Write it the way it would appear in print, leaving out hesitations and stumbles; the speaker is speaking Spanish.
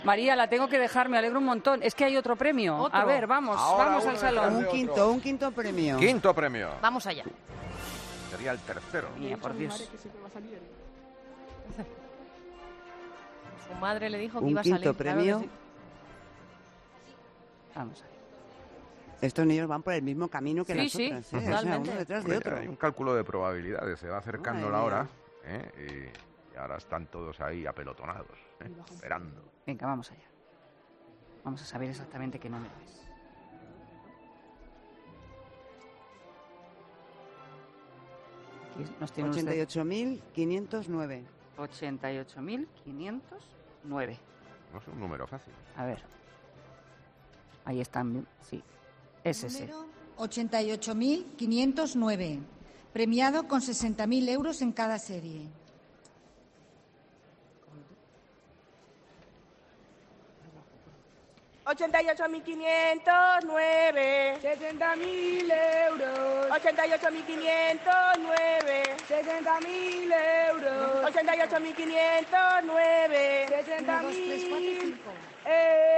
María, la tengo que dejar, me alegro un montón. Es que hay otro premio. ¿Otro? A ver, vamos Ahora al uno salón. detrás de Un quinto premio. Quinto premio. Vamos allá. Sería el tercero. Mía, por Dios. Su madre le dijo que Un iba a salir. quinto claro premio. que sí. Vamos a ver. Estos niños van por el mismo camino que Sí, las sí, otras, O sea, totalmente. uno detrás de Hombre, otro. hay un cálculo de probabilidades, se va acercando Madre la mía. hora, y ahora están todos ahí apelotonados, esperando. Venga, vamos allá. Vamos a saber exactamente qué número es. Aquí nos tiene usted 88.509. 88.509. No es un número fácil. A ver. Ahí están, sí. Es ese. Número 88.509. Premiado con 60.000 euros en cada serie. $88.509. 60.000 euros. $88.509. 60.000 euros. $88.509. 60.000 euros.